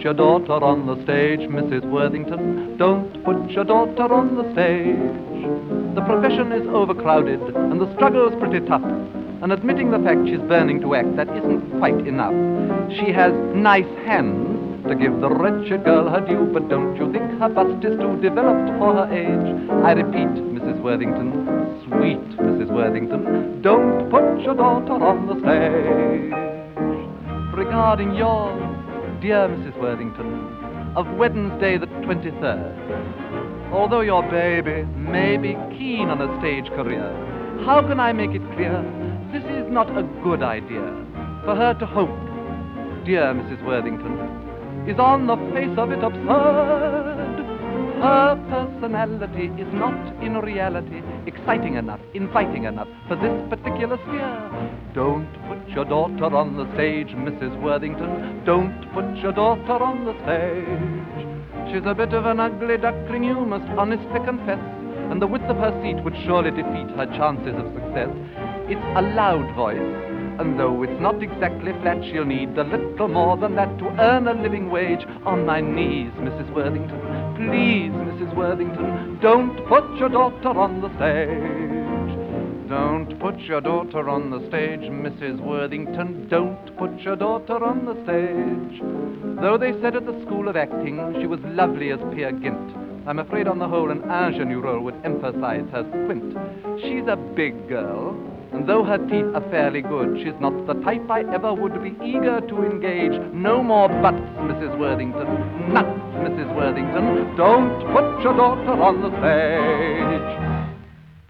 your daughter on the stage, Mrs. Worthington. Don't put your daughter on the stage. The profession is overcrowded and the struggle's pretty tough. And admitting the fact she's burning to act, that isn't quite enough. She has nice hands to give the wretched girl her due, but don't you think her bust is too developed for her age? I repeat, Mrs. Worthington, sweet Mrs. Worthington, don't put your daughter on the stage. Regarding your dear Mrs. Worthington, of Wednesday the 23rd, although your baby may be keen on a stage career, how can I make it clear this is not a good idea for her to hope, dear Mrs. Worthington, is on the face of it absurd. Her personality is not in reality exciting enough, inviting enough for this particular sphere. Don't put your daughter on the stage, Mrs. Worthington. Don't put your daughter on the stage. She's a bit of an ugly duckling, you must honestly confess, and the width of her seat would surely defeat her chances of success. It's a loud voice, and though it's not exactly flat, she'll need a little more than that to earn a living wage. On my knees, Mrs. Worthington, please, Mrs. Worthington, don't put your daughter on the stage. Don't put your daughter on the stage, Mrs. Worthington, don't put your daughter on the stage. Though they said at the School of Acting she was lovely as Peer Gynt, I'm afraid on the whole an ingenue role would emphasize her squint. She's a big girl, and though her teeth are fairly good, she's not the type I ever would be eager to engage. No more buts, Mrs. Worthington, nuts, Mrs. Worthington. Don't put your daughter on the stage.